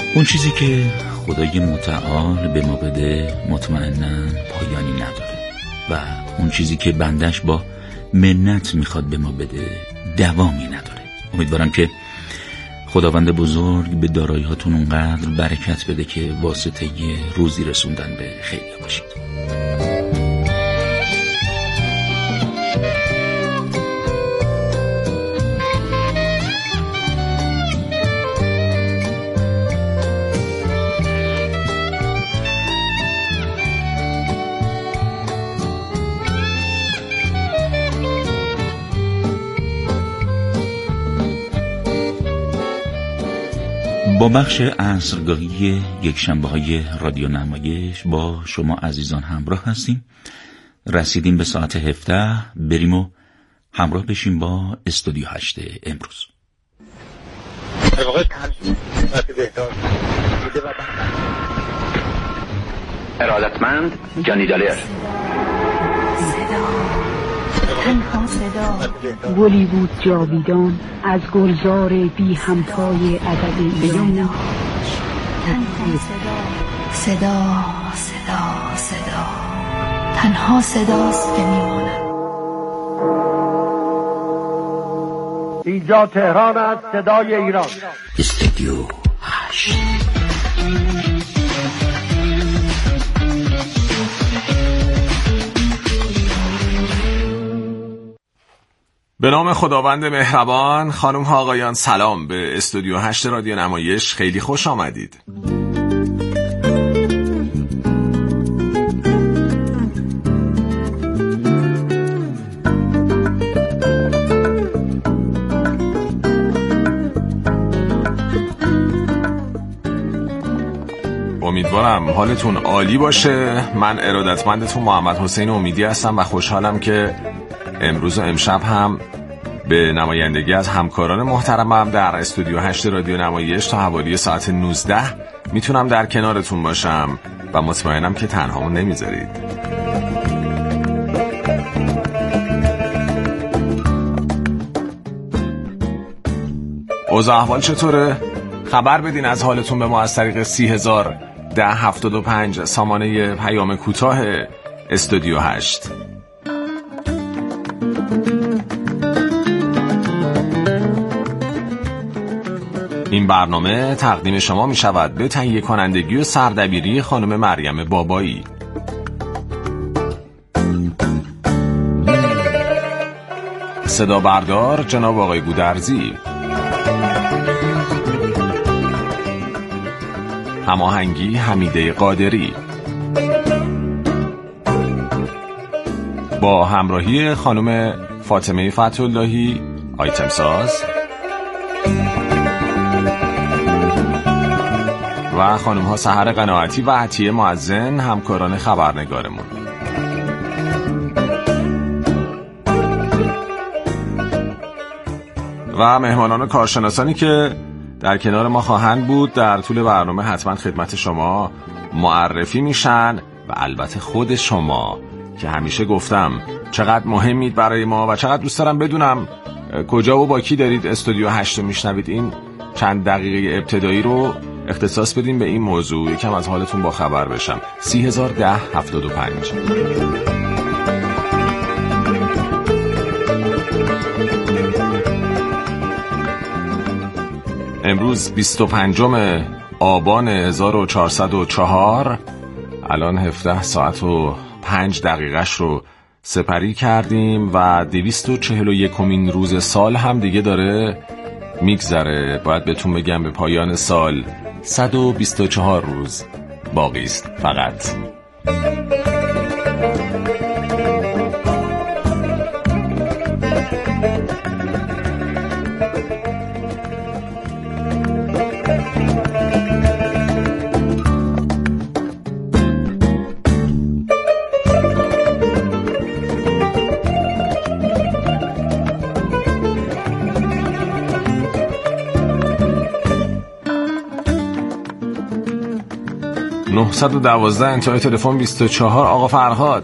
اون چیزی که خدای متعال به ما بده مطمئناً پایانی نداره و اون چیزی که بندش با منت میخواد به ما بده دوامی نداره. امیدوارم که خداوند بزرگ به دارایی‌هاتون اونقدر برکت بده که واسطه روزی رسوندن به خیلی باشید. با بخش عصرگاهی یکشنبه‌های رادیو نمایش با شما عزیزان همراه هستیم. رسیدیم به ساعت 17. بریم و همراه بشیم با استودیو 8 امروز. ارادتمند جانی دالر. تنها صدا گلی بود جاویدان از گلزار بی همتای ادبی بیان. صدا تنها صداست که میماند. اینجا تهران است، صدای ایران. استودیو 8. به نام خداوند مهربان. خانم ها آقایان سلام. به استودیو 8 رادیو نمایش خیلی خوش آمدید. امیدوارم حالتون عالی باشه. من ارادتمندتون محمد حسین امیدی هستم و خوشحالم که امروز و امشب هم به نمایندگی از همکاران محترمم در استودیو 8 رادیو نمایش تا حوالی ساعت 19 میتونم در کنارتون باشم و مطمئنم که تنهامون نمیذارید. اوضاع احوال چطوره؟ خبر بدین از حالتون به ما از طریق 301075 سامانه پیام کوتاه استودیو 8. این برنامه تقدیم شما می شود به تهیه کنندگی و سردبیری خانم مریم بابایی. صدا بردار جناب آقای گودرزی. هماهنگی حمیده قادری. با همراهی خانم فاطمه فتح‌اللهی آیتم ساز و خانم ها سحر قناعتی و عطیه معزن همکاران خبرنگارمون. و مهمانان و کارشناسانی که در کنار ما خواهند بود در طول برنامه حتما خدمت شما معرفی میشن و البته خود شما که همیشه گفتم چقدر مهمید برای ما و چقدر دوست دارم بدونم کجا و با کی دارید استودیو 8 رو میشنوید. این چند دقیقه ابتدایی رو اختصاص بدیم به این موضوع، یکم از حالتون با خبر بشم. 301075. امروز 25 آبان 1404، الان 17 ساعت و 5 دقیقش رو سپری کردیم و 241مین روز سال هم دیگه داره میگذره. باید بهتون بگم به پایان سال 124 روز باقی است فقط. انتهای تلفن 24.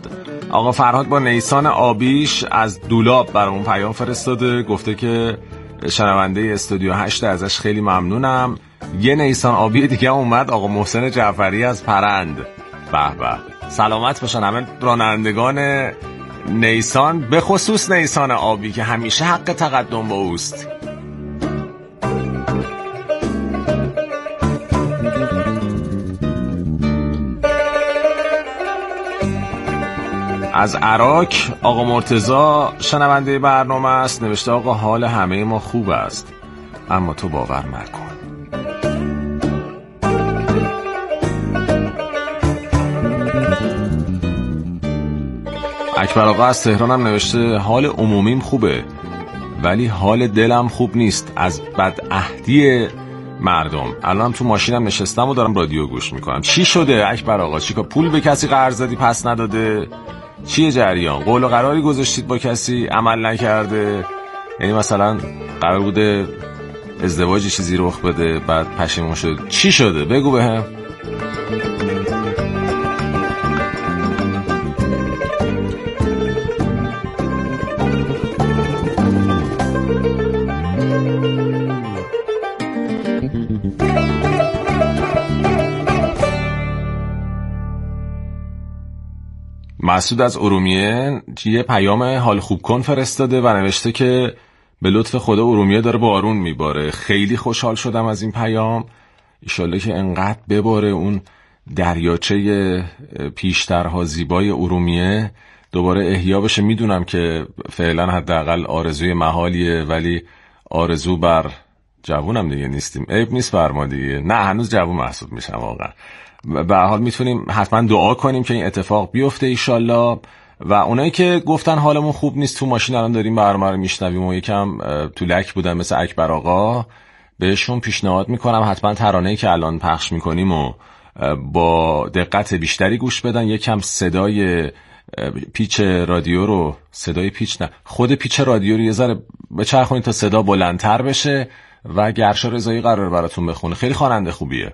آقا فرهاد با نیسان آبیش از دولاب برامون پیام فرستاده، گفته که شنونده استودیو 8 ازش خیلی ممنونم. یه نیسان آبی دیگه اومد، آقا محسن جعفری از پرند. به به، سلامت باشن همه رانندگان نیسان، به خصوص نیسان آبی که همیشه حق تقدم با اوست. از عراق آقا مرتضی شنونده برنامه است، نوشته آقا حال همه ما خوب است اما تو باور نکن. اکبر آقا از تهران هم نوشته حال عمومیم خوبه ولی حال دلم خوب نیست از بدعهدی مردم. الان تو ماشینم نشستم و دارم رادیو گوش میکنم. چی شده اکبر آقا؟ چیکار پول به کسی قرض دادی پس نداده؟ چیه جریان؟ قول و قراری گذاشتید با کسی عمل نکرده؟ یعنی مثلا قرار بوده ازدواجی چیزی رخ بده بعد پشیمون شد؟ چی شده؟ بگو بهم. مسعود از ارومیه یه پیام حال خوب کن فرستاده و نوشته که به لطف خدا ارومیه داره بارون میباره. خیلی خوشحال شدم از این پیام. ایشالله که انقدر بباره اون دریاچه پیشترها زیبای ارومیه دوباره احیا بشه. میدونم که فعلا حداقل آرزوی محالیه ولی آرزو بر جوونم دیگه نیستیم. عیب نیست بر ما دیگه. نه هنوز جوون محسوب میشم واقعا. به هر حال میتونیم حتما دعا کنیم که این اتفاق بیفته ایشالله. و اونایی که گفتن حالمون خوب نیست تو ماشین الان داریم برنامه رو میشنویم و یکم تو لک بودن مثل اکبر آقا، بهشون پیشنهاد میکنم حتما ترانه‌ای که الان پخش میکنیم و با دقت بیشتری گوش بدن. یکم صدای پیچ رادیو رو، صدای پیچ نه، خود پیچ رادیو رو یه ذره بچرخونید تا صدا بلندتر بشه و گرشا رضایی قراره براتون بخونه. خیلی خواننده خوبیه.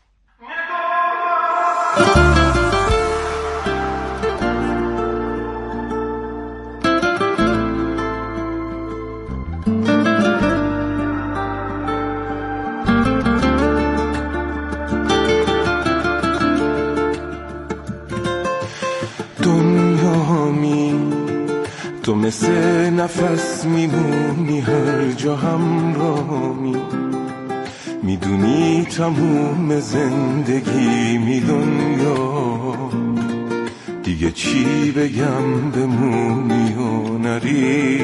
تو مثل نفس میمونی هر جا همراهمی، میدونی تموم زندگی می دنیا، دیگه چی بگم بمونی و نری.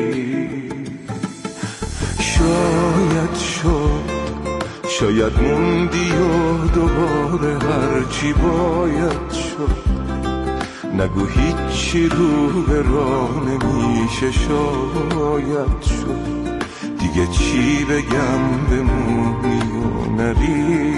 شاید موندی و دوباره هرچی باید شد، نگو هیچی رو به راه نمیشه شاید شد، دیگه چی بگم بمونی و نری.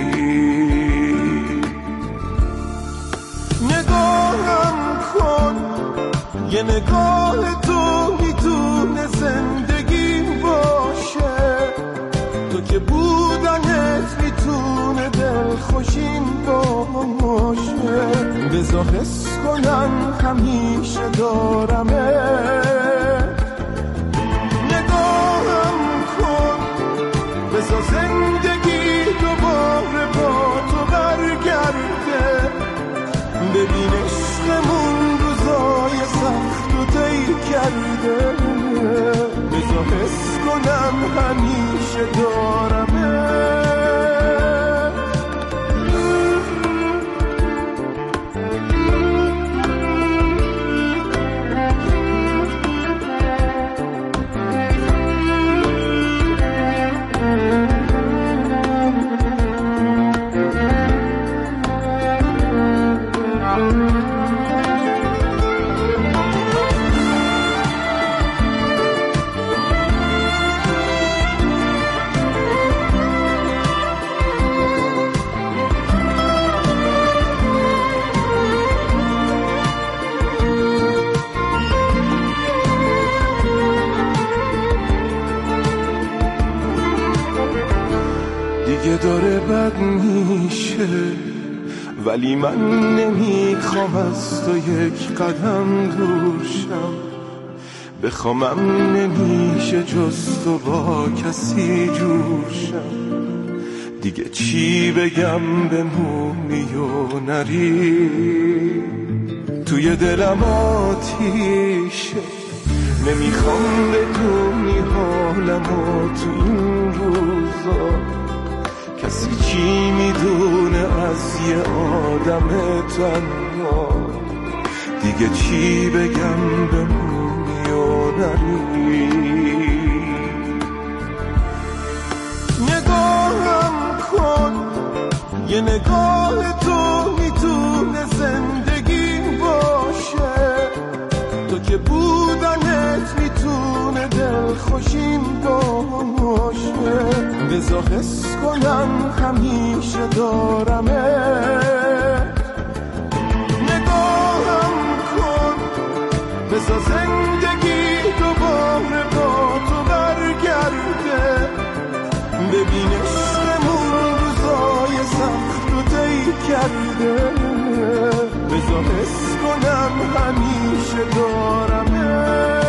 نگاهم کن یه نگاه تو میتونه زندگی باشه، تو که بودنت میتونه دلخوشین باشه، بذار حس کنم همیشه دارمه. نگاهم کن بذار زندگی دوباره با تو برگرده، ببین عشقمون روزای سخت و طی کرده، بذار حس کنم همیشه دارمه. داره بد میشه ولی من نمیخوام از تو یک قدم دور شم، بخوامم نمیشه جز تو با کسی جوشم. دیگه چی بگم بمونی و نری، توی دلم آتیشه، نمیخوام بدونی حالمو تو این روزا. کسی چی میدونه از یه آدم تنها، دیگه چی بگم بمونی و نری. نگاهم کن، یه نگاه تو میتونه زندگی باشه، تو که بودنت میتونه دلخوشیم باشه. بذار حس کنم همیشه دارمت، نگاهم کن، بذار زندگی دوباره با تو برگرده. ببین عشقمون روزای سخت رو طی کرده، بذار حس کنم همیشه دارمت.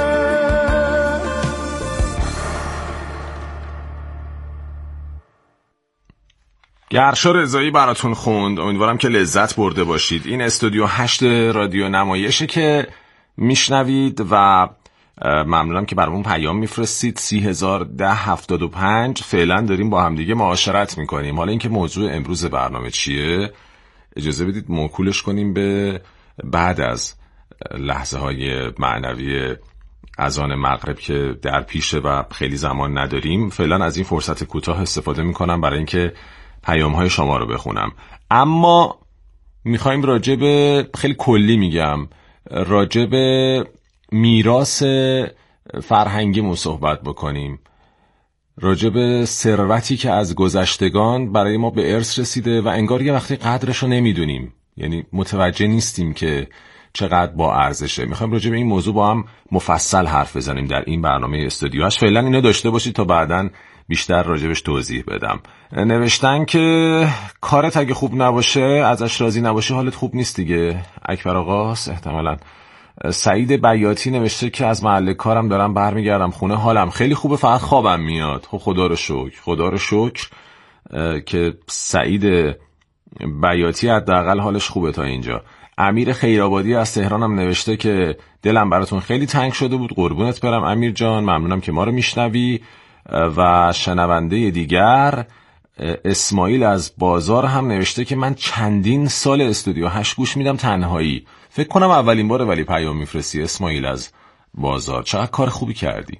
گرشا رضایی براتون خوند. امیدوارم که لذت برده باشید. این استودیو 8 رادیو نمایشه که میشنوید و ممنونم که برامون پیام میفرستید. 301075. فعلا داریم با هم دیگه معاشرت میکنیم. حالا اینکه موضوع امروز برنامه چیه اجازه بدید موکولش کنیم به بعد از لحظه های معنوی اذان مغرب که در پیشه و خیلی زمان نداریم. فعلا از این فرصت کوتاه استفاده میکنم برای اینکه پیام های شما رو بخونم. اما میخوایم راجع به، خیلی کلی میگم، راجع به میراث فرهنگیمون صحبت بکنیم، راجع به ثروتی که از گذشتگان برای ما به ارث رسیده و انگار یه وقتی قدرش رو نمیدونیم، یعنی متوجه نیستیم که چقدر با ارزشه. میخوایم راجع به این موضوع با هم مفصل حرف بزنیم در این برنامه استودیوهاش. فعلا اینو داشته باشید تا بعداً بیشتر راجبش توضیح بدم. نوشتن که کارت اگه خوب نباشه، ازش راضی نباشی، حالت خوب نیست دیگه. اکبر آقاست احتمالاً. سعید بیاتی نوشته که از محل کارم دارم برمیگردم خونه، حالم خیلی خوبه، فقط خوابم میاد. خب خدا رو شکر که سعید بیاتی حداقل حالش خوبه تا اینجا. امیر خیرآبادی از تهرانم نوشته که دلم براتون خیلی تنگ شده بود، قربونت برم امیر جان، ممنونم که ما رو میشنوی. و شنونده دیگر اسماعیل از بازار هم نوشته که من چندین سال استودیو 8 گوش میدم تنهایی. فکر کنم اولین باره ولی پیام میفرستی اسماعیل از بازار. چقدر کار خوبی کردی.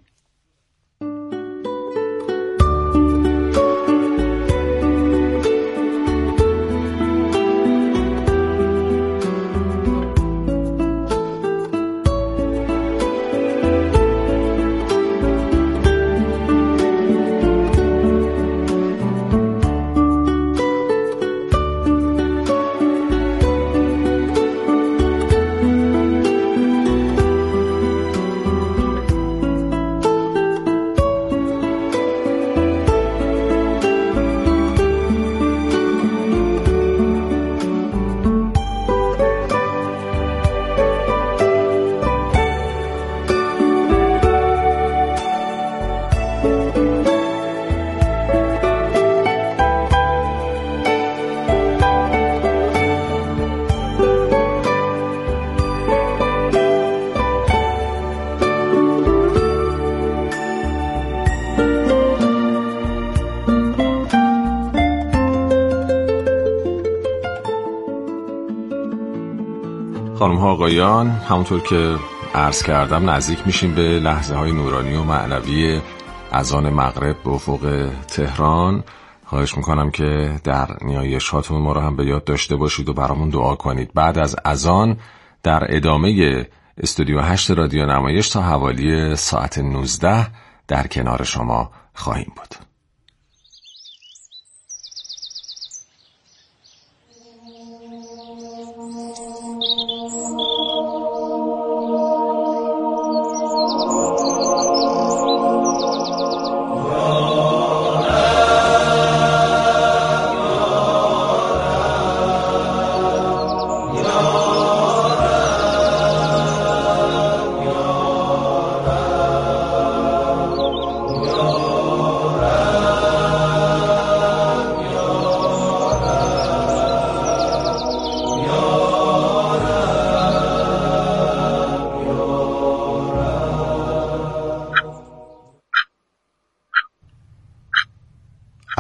خانم ها آقایان، همونطور که عرض کردم نزدیک میشیم به لحظه های نورانی و معنوی اذان مغرب به افق تهران. خواهش میکنم که در نیایش هاتون ما رو هم به یاد داشته باشید و برامون دعا کنید. بعد از اذان در ادامه استودیو 8 رادیو نمایش تا حوالی ساعت 19 در کنار شما خواهیم بود.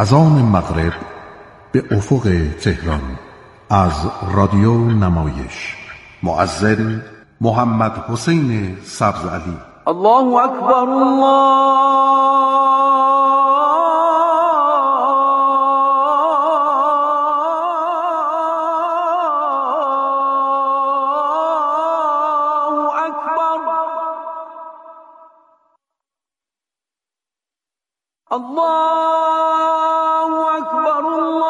از آن مغرب به افق تهران. از رادیو نمایش مؤذن محمد حسین سبزعلی. الله اکبر الله الله اکبر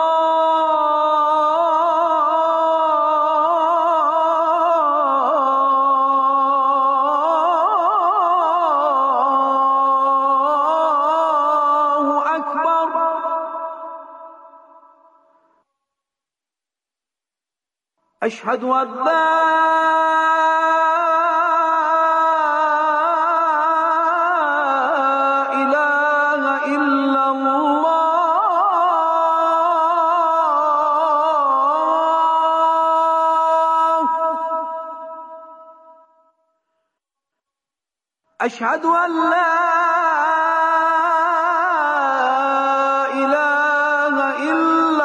الله اکبر. اشهد ان لا أشهد أن لا إله إلا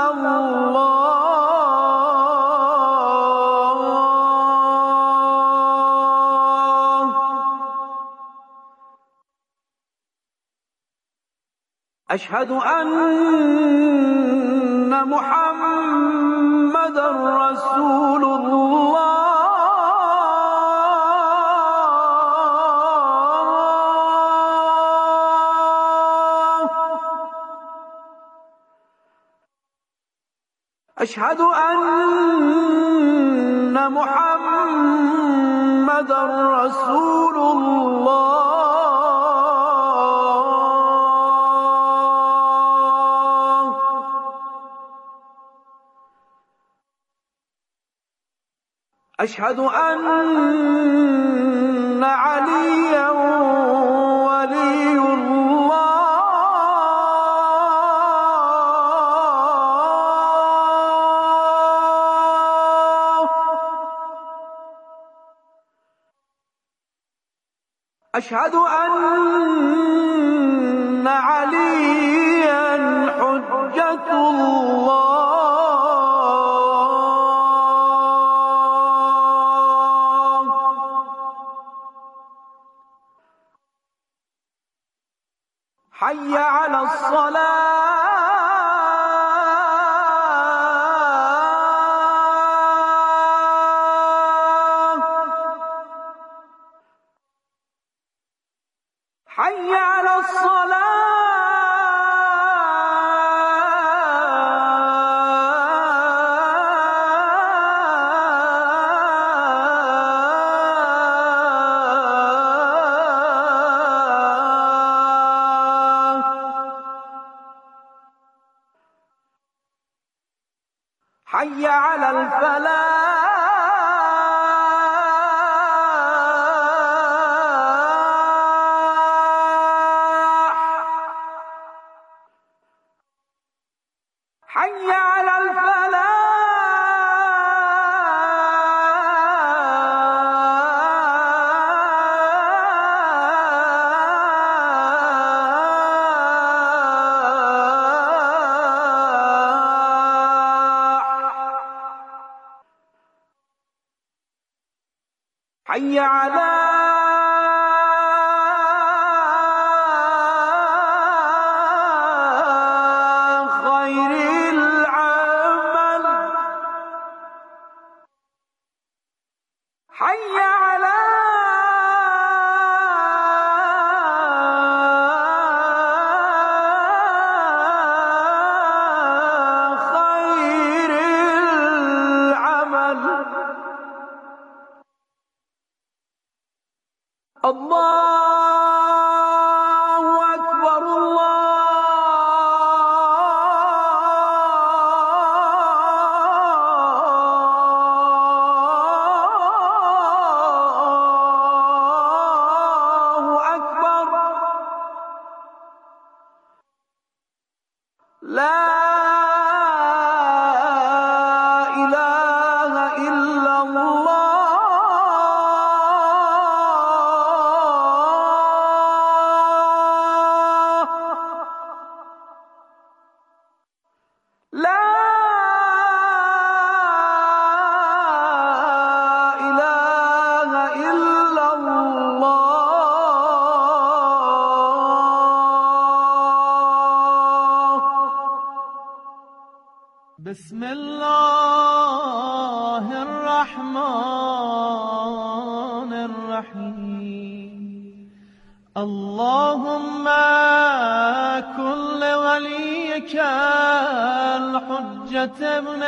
الله. أشهد أن محمد رسول الله. أشهد أن محمد رسول الله. أشهد أن عليا ولي الله. أشهد أن عليا حجة الله. حي على الصلاة. حي على الصلاة. حي على الفلاح. حي على الفلاح. حي على خير العمل. حي على خير العمل. الله أكبر الله أكبر. لا إله إلا الله. بسم الله الرحمن الرحیم اللهم كل وليك الحجة ابن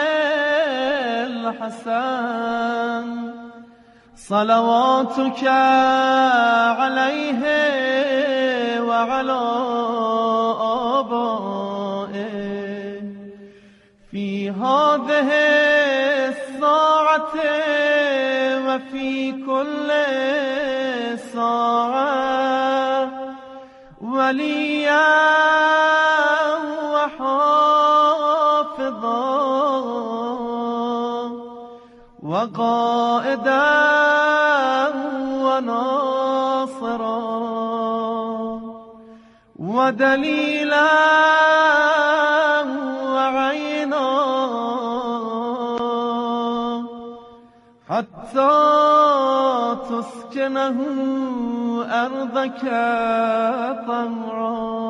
الحسن صلواتك عليه وعلى آبائه في هذه الساعة وفي كل ساعة وليا وحافظا وقائدا وناصرا ودليلا وعينا حتى تسكنه أرضك طوعا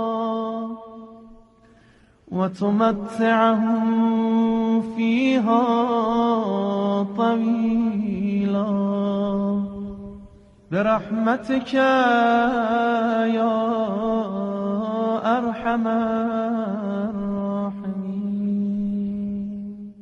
وتمتعهم فيها طويلا برحمتك يا أرحم الراحمين.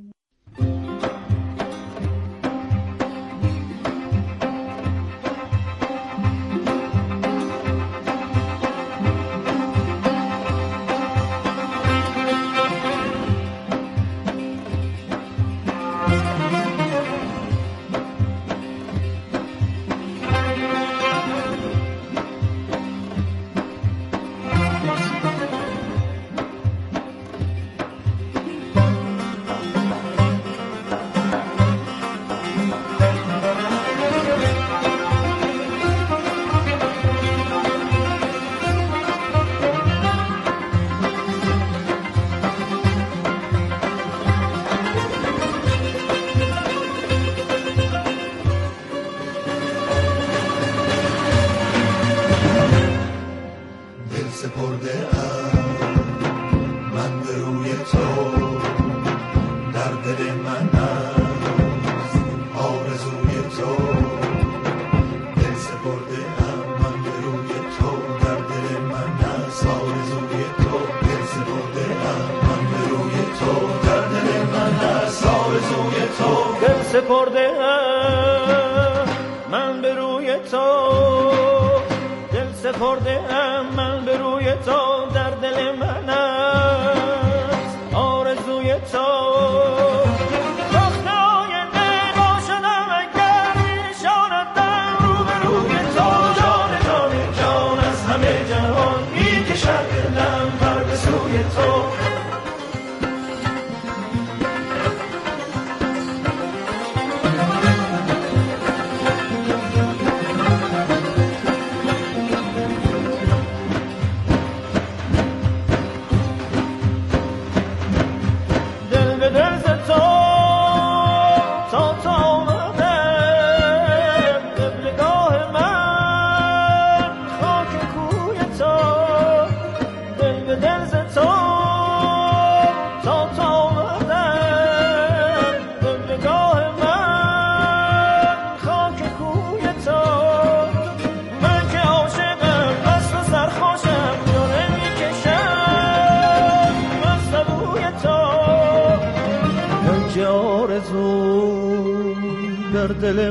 در دل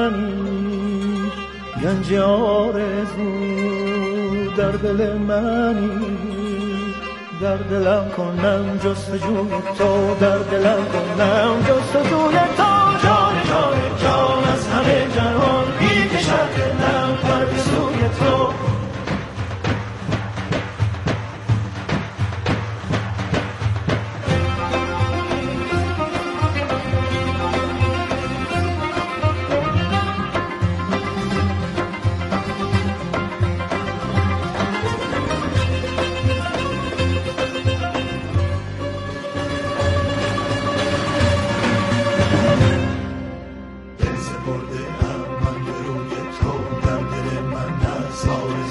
منی گنج آرزو در دل منی در دلم کنم جستجوی تو در دلم کنم جستجوی تو جان جان جان از همه جهان بی کشد دلم پر به سوی تو سپرده ام من به روی تو در دل من از آرزوی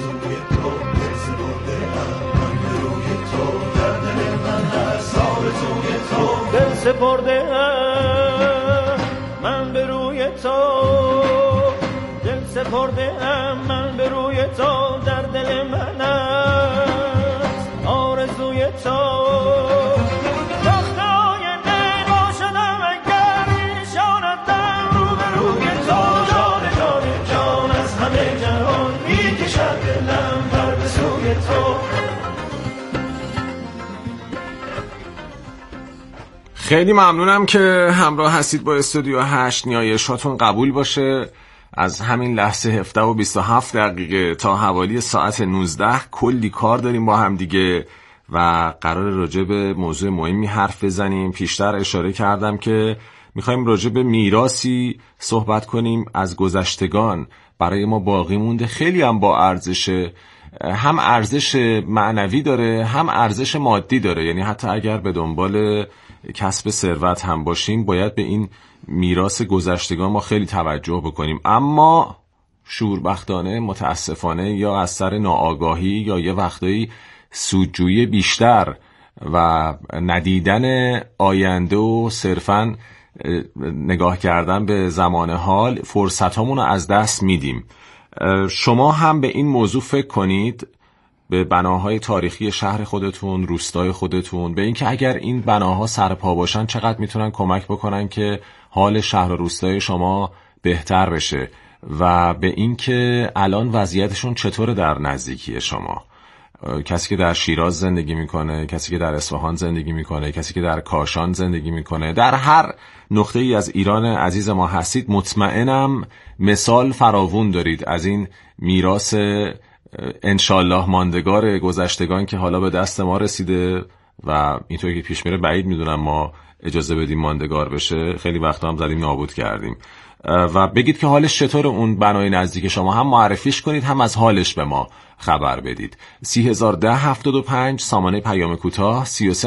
سپرده من به روی تو، دل سپرده من به روی تو، در دل من است آرزوی تو. خیلی ممنونم که همراه هستید با استودیو 8. نیایشاتون قبول باشه. از همین لحظه 17 و 27 دقیقه تا حوالی ساعت 19 کلی کار داریم با هم دیگه و قرار راجع به موضوع مهمی حرف بزنیم. پیشتر اشاره کردم که میخوایم راجع به میراثی صحبت کنیم از گذشتگان برای ما باقی مونده، خیلی هم با ارزشه، هم ارزش معنوی داره هم ارزش مادی داره. یعنی حتی اگر به دنبال کسب ثروت هم باشیم باید به این میراث گذشتگان ما خیلی توجه بکنیم. اما شوربختانه متاسفانه یا از سر ناآگاهی یا یه وقتایی سودجویی بیشتر و ندیدن آینده و صرفاً نگاه کردن به زمان حال فرصتامون رو از دست میدیم. شما هم به این موضوع فکر کنید، به بناهای تاریخی شهر خودتون، روستای خودتون، به اینکه اگر این بناها سرپا باشن چقدر میتونن کمک بکنن که حال شهر و روستای شما بهتر بشه و به اینکه الان وضعیتشون چطوره در نزدیکی شما. کسی که در شیراز زندگی میکنه، کسی که در اصفهان زندگی میکنه، کسی که در کاشان زندگی میکنه، در هر نقطه ای از ایران عزیز ما هستید، مطمئنم مثال فراوون دارید از این میراث انشالله ماندگار گذشتگان که حالا به دست ما رسیده و اینطوری که پیش میره بعید میدونم ما اجازه بدیم ماندگار بشه. خیلی وقتا هم زدیم نابود کردیم. و بگید که حالش چطور اون بنای نزدیک شما، هم معرفیش کنید هم از حالش به ما خبر بدید. 301075 سامانه پیام کوتاه،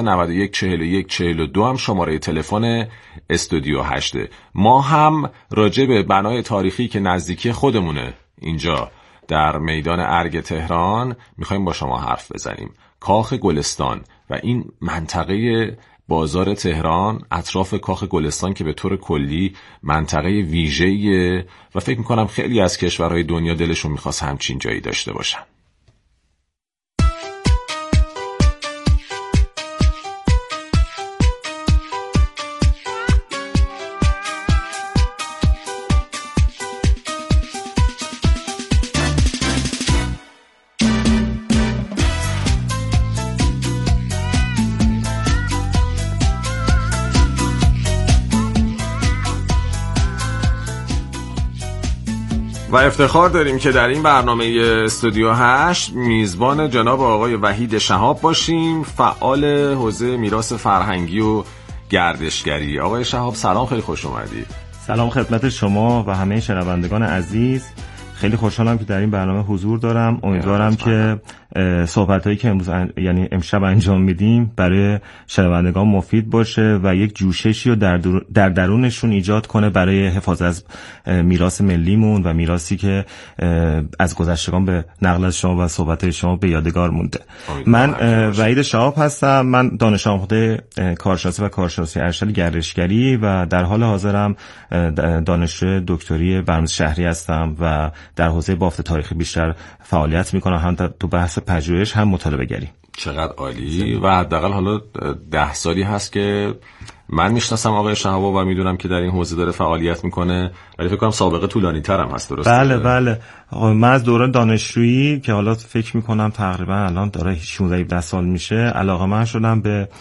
33914142 هم شماره تلفن استودیو 8. ما هم راجع به بنای تاریخی که نزدیکی خودمونه اینجا در میدان ارگ تهران میخوایم با شما حرف بزنیم. کاخ گلستان و این منطقه بازار تهران، اطراف کاخ گلستان که به طور کلی منطقه ویژه‌ایه و فکر میکنم خیلی از کشورهای دنیا دلشون میخواست همچین جایی داشته باشن. و افتخار داریم که در این برنامه استودیو 8 میزبان جناب آقای وحید شهاب باشیم، فعال حوزه میراث فرهنگی و گردشگری. آقای شهاب سلام، خیلی خوش اومدید. سلام خدمت شما و همه شنوندگان عزیز. خیلی خوشحالم که در این برنامه حضور دارم. امیدوارم که صحبتایی که امروز یعنی امشب انجام میدیم برای شنوندگان مفید باشه و یک جوششی رو در درونشون ایجاد کنه برای حفاظت از میراث ملیمون و میراثی که از گذشتگان به نقل از شما و صحبتای شما به یادگار مونده. من وحید شهاب هستم. من دانش آموخته کارشناسی و کارشناسی ارشد گردشگری و در حال حاضرم دانشجو دکتری برنامه شهری هستم و در حوزه بافت تاریخی بیشتر فعالیت میکنم، هم تو بحث پژوهش هم مطالعه گری. چقدر عالی. و حداقل حالا 10 سالی هست که من میشناسم آقای شهاب و میدونم که در این حوزه داره فعالیت میکنه، ولی فکر کنم سابقه طولانی تر هم هست. درسته؟ بله. من از دوران دانشجویی که حالا فکر میکنم تقریبا الان داره 16-17 سال میشه علاقه‌مند شدم به